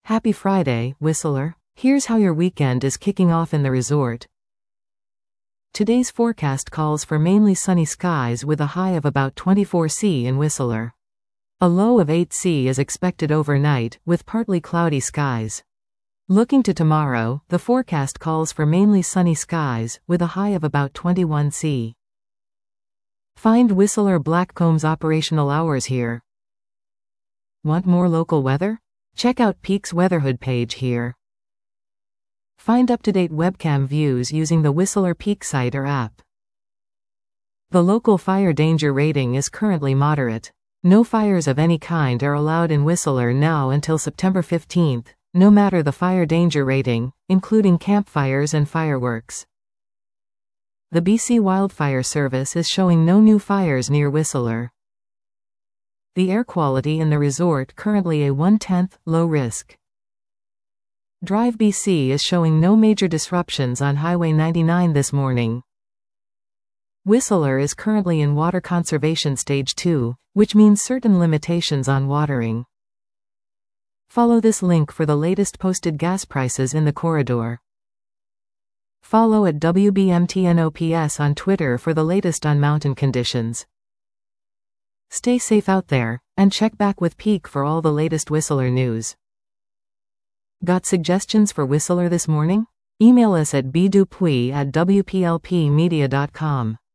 Happy Friday, Whistler. Here's how your weekend is kicking off in the resort. Today's forecast calls for mainly sunny skies with a high of about 24 C in Whistler. A low of 8 C is expected overnight, with partly cloudy skies. Looking to tomorrow, the forecast calls for mainly sunny skies, with a high of about 21 C. Find Whistler Blackcomb's operational hours here. Want more local weather? Check out Peak's Weatherhood page here. Find up-to-date webcam views using the Whistler Peak site or app. The local fire danger rating is currently moderate. No fires of any kind are allowed in Whistler now until September 15th, no matter the fire danger rating, including campfires and fireworks. The BC Wildfire Service is showing no new fires near Whistler. The air quality in the resort currently a 1/10, low risk. Drive BC is showing no major disruptions on Highway 99 this morning. Whistler is currently in Water Conservation Stage 2, which means certain limitations on watering. Follow this link for the latest posted gas prices in the corridor. Follow at WBMTNOPS on Twitter for the latest on mountain conditions. Stay safe out there, and check back with Peak for all the latest Whistler news. Got suggestions for Whistler this morning? Email us at bdupuy@wplpmedia.com.